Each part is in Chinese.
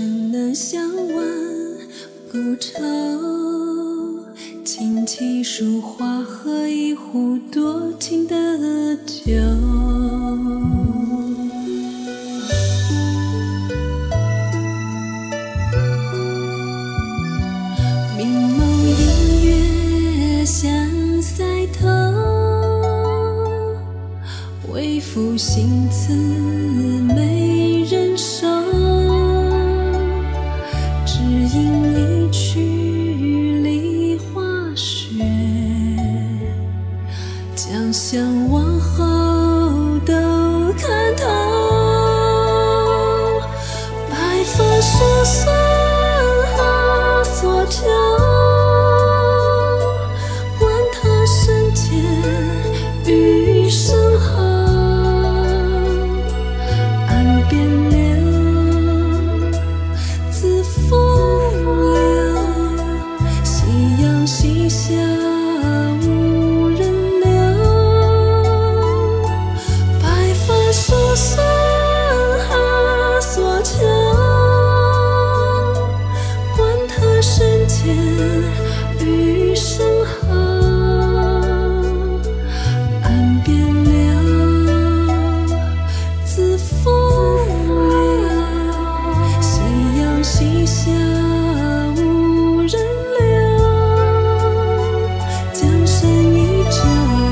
尘能相挽，不愁。琴棋书画和一壶多情的酒。明眸映月相赛头，为赋新词没人收。只因一曲梨花雪，将相往后都看透。白发书生何所求？管他生前与身后。岸边柳，自风流。夕阳西下无人留。白发书生何所求？管他生前与身后。岸边柳，自风流。夕阳西下无人留。江山依旧。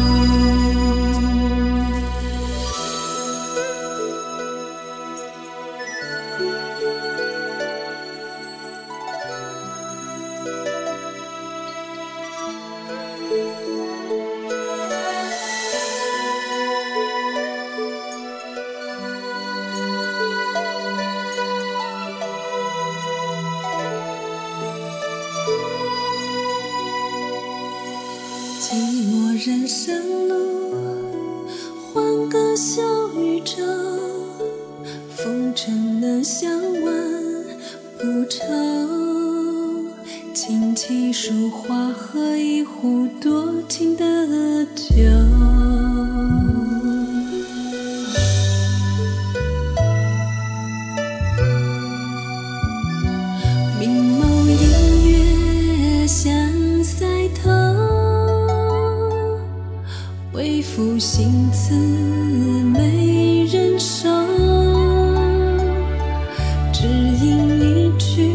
寂寞人生路，换个小宇宙。风尘能相挽，不愁。琴棋书画和一壶多情的酒。明眸映月相赛头，为赋新词没人收。只因一曲